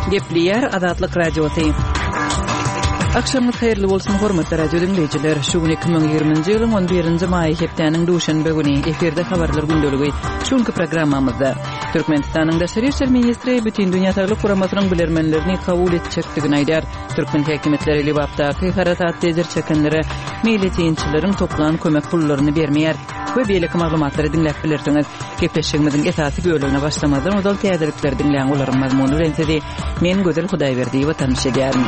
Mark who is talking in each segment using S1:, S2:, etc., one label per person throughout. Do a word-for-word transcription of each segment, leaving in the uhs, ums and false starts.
S1: Gepliyer Azatlyk Radiosu. Akşamınız hayırlı bolsun hormatly radio dinleyijiler. Şu gün iki bin ýygrymynjy ýylyň on birinji maý hepdeniň duşanby güni eferde habarlar gündöligi şuňky programmamyzda Türkmenistanyň Daşary işler ministri bütün dünýä taýlyk guramatynyň bilermenlerini kabul etjekdigini aýdar. Türkmen häkimetleri Libapdaky haratat tezer çekenlere meýletçileriň toplan kömek pullaryny bermeýär. Bu beýleki maglumatlary dinläp bilerdiňiz. Gepleşigimiziň esasy bölügine başlamadan odal täzelikler dinläň olaryň mazmuny rensedi. Men Gözel Hudaýberdi we tanış edýärim.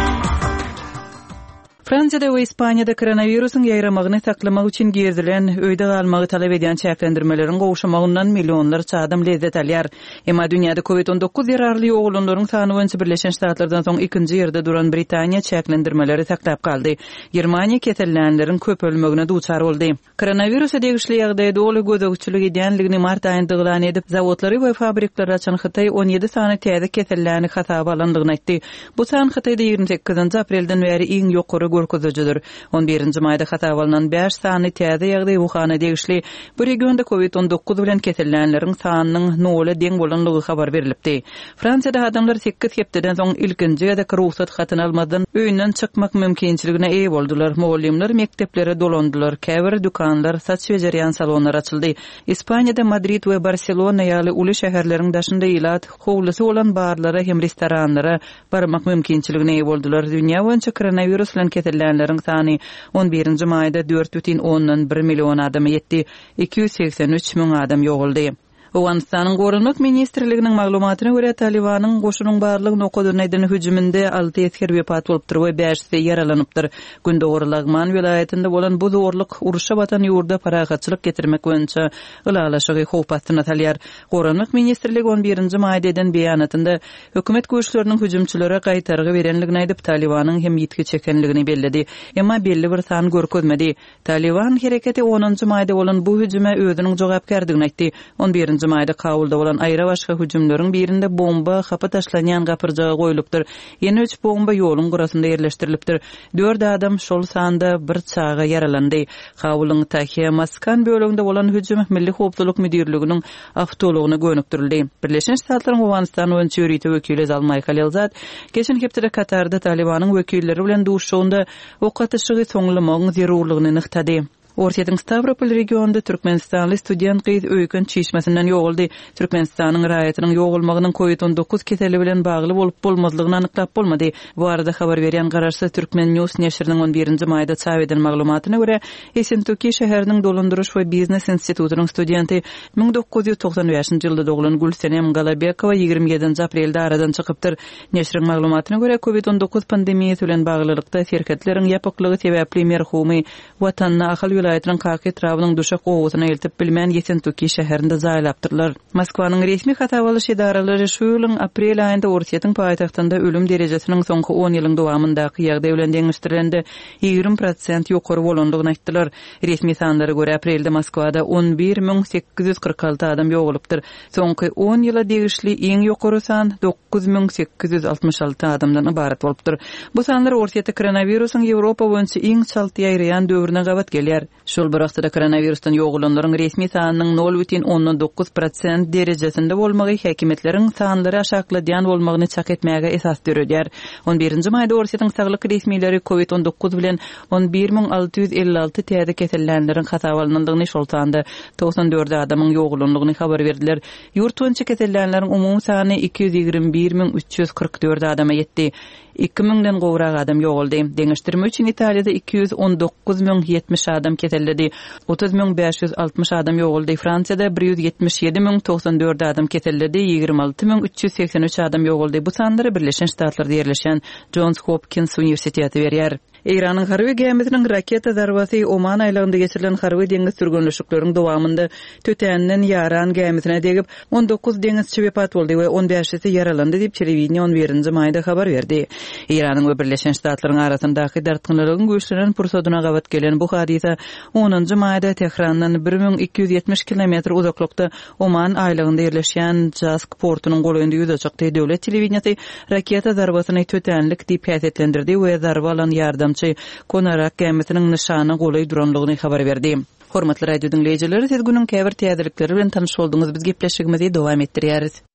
S1: Fransiyada we Ispaniýada koronawirusyň ýaýramagyny saklamak üçin gezdilen öýde galmagy talap edýän çäklendirmeleriň gowşamagyndan millionlarça adam lezzet alýar. Emma dünýäde covid on dokuz ýararly oglunlaryň sany boýunça Birleşen Ştatlardan soň ikinji ýerde duran Britaniýa çäklendirmeleri saklap kaldy. Germaniýa kesellenleriň köp ölmegine duçar boldy. Koronawirusa degişli ýagdaýda oly gözegçilik edýänligini mart aýynda glan edip, zawotlary we fabriklary açan Hytaý on ýedi sany täze keselläni hasaba alandygyny aýtdy. Bu san Hytaýda ýygrimi sekizinji aprelden beri iň ýokary görkezüjüdür. on birinji maýda hasaba alynan beş sany täze ýagdaý Wuhana degişli bu regionda covid on dokuz bilen kesellenleriň sanynyň nola deň bolanlygy habar berilipdi. Fransiyada adamlar sekiz hepdeden soň ilkinji ýa-da ruhsat hatyny almadan öýünden çykmak mümkinçiligine eýe boldular. Muallimler mekteplere dolandylar. Käbir dukanlar, saç bejerýän salonlar açyldy. Ispaniýada Madrid we Barcelona ýaly uly şäherleriň daşynda ýylat, howlusy bolan barlara hem restoranlara barmak mümkinçiligine eýe boldular. Dünýä boýunça koronavirus bilen kesellenleriň sany on birinji maýda dört бүтүн ondan bir million adamy ýetdi. iki ýüz seksen üç müň adam ýoguldy. Awganistanyň Gorunluk ministrliginiň maglumatyna görä Talibanyň goşunyň barlygy nokodyny edilýän hüjüminde alty esker wepat bolup dur we beşi ýaralanypdyr. Gündogurlagman vilayetinde bolan bu zorluk uruşa batan ýurda paragatçylyk getirmek boýunça ılalaşygy howpatsyna talýar. Gorunluk ministrligi on birinji maýda eden beýanatynda hökümet güýçleriniň hüjümçilere gaýtargy berenligini aýdyp Talibanyň hem ýitki çekenligini bellidi. Emma belli bir san görkezmedi. Taliban hereketi onunji maýda bolan bu hüjüme özüniň jogapkärdigini aýtdy. on birinji maýda Kabulda bolan aýra başga hüjümleriň birinde bomba hapa taşlanýan gapyrjagy goýulupdyr. Ýene üç bomba ýoluň gurasynda ýerleşdirilipdir. dört adam şol sanda bir çaga yaralandy. Kabulyň Tahia Maskan bölегinde bolan hüjüm Milli Howpsuzlyk Müdürliginiň awtologyna gönükdirildi. Birleşen Ştatlaryň Awganistan boýunça ýörüýti wekili Zalmay Khalilzad geçen hepde Katarda Talibanyň wekilleri bilen duşşawynda okatyşygy soňlamagyň zerurlygyny nyktady. Ortaýyň Stavropol regionunda Türkmenistanly student gyz öýkün çeşmesinden ýoguldy. Türkmenistanyň raýatynyň ýogulmagynyň covid on dokuz keseli bilen bagly bolup bolmazlygyny anyklap bolmady. Bu arada habar berýän Garaşly Türkmen News neşriniň on birinji maýda çap eden maglumatyna görä, Esentoki şäheriniň dolandyryş we biznes institutynyň studenti ming dokuz ýüz toksan beşinji ýylda doglan Gülsenem Galabekowa ýygrimi ýedinji aprelde aradan çykypdyr. Neşriň maglumatyna görä covid on dokuz pandemiýasy bilen baglylykda şirketleriň ýapyklygy sebäpli merhumy watanyna ahal vilayetin kaki travynyň duşak owasyna eltip bilmän Esentoki şäherinde zaýlapdyrlar. Moskwanyň resmi hatawalyş edaralary şu ýylyň aprel aýynda Ortaýyň paýtagtynda ölüm derejesiniň soňky on ýylyň dowamyndaky ýagdaý bilen deňişdirilende ýygrimi prosent ýokary bolandygyny aýtdylar. Resmi sanlara görä aprelde Moskwada on bir müň sekiz ýüz kırk alty adam ýogulypdyr. Soňky on ýyla degişli iň ýokary san dokuz müň sekiz ýüz altmyş alty adamdan ibaret bolupdyr. Bu sanlar Ortaýyda koronawirusyň Ýewropa boýunça iň çalty ýaýraýan döwrüne gabat gelýär. Şol bir wagtda koronavirusdan ýogulanlaryň resmi sanynyň nol бүтүn ondan dokuz prosent derejesinde bolmagy häkimetleriň sanlary aşakladýan bolmagyny çak etmäge esas döredýär. on birinji maýda Ortaýyň saglyk resmileri covid on dokuz bilen on bir müň alty ýüz elli alty täze kesellenleriň hasaba alynandygyny şoltanda toksan dört adamyň ýogulanlygyny habar berdiler. Ýurt boýunça kesellenleriň umumy sany iki ýüz ýygrimi bir müň üç ýüz kırk dört adama ýetdi. iki müňden gowrak adam ýoguldy. Deňişdirme üçin Italiýada iki ýüz on dokuz müň ýetmiş adam keseldi. otuz müň beş ýüz altmyş adam ýoguldy. Fransiýada bir ýüz ýetmiş ýedi müň toksan dört adam keseldi. ýygrimi alty müň üç ýüz seksen üç adam ýoguldy. Bu sanlary Birleşen Ştatlarda ýerleşen Johns Hopkins Universiteti berýär. Iranyň harby gemisiniň raketa zarbasy Oman aýlagynda geçirilen harby deňiz sürgünlüşlikleriň dowamynda tötänden ýaran gemisine degip on dokuz deňizçi wepat boldy we on beşisi ýaralandy diýip telewiziýa on birinji maýda habar berdi. Iranyň we Birleşen Ştatlaryň arasyndaky dartgynlygyň güýçlenen pursadyna gabat gelen bu hadisa onunji maýda Tehrandan bir müň iki ýüz ýetmiş kilometr uzaklykda Oman aýlagynda ýerleşýän Jask portunyň goýunda ýüzejekdi. Döwlet telewiziýasy raketa zarbasyny tötänlik diýip häsiýetlendirdi we zarba alan ýardam Konarak gemisiniň nişany golay duranlygyny habar berdi. Hormatly radio dinleyijiler, siz günüň käbir täzelikleri bilen tanyş boldyňyz. Biz gepleşigimizi dowam etdirýäris.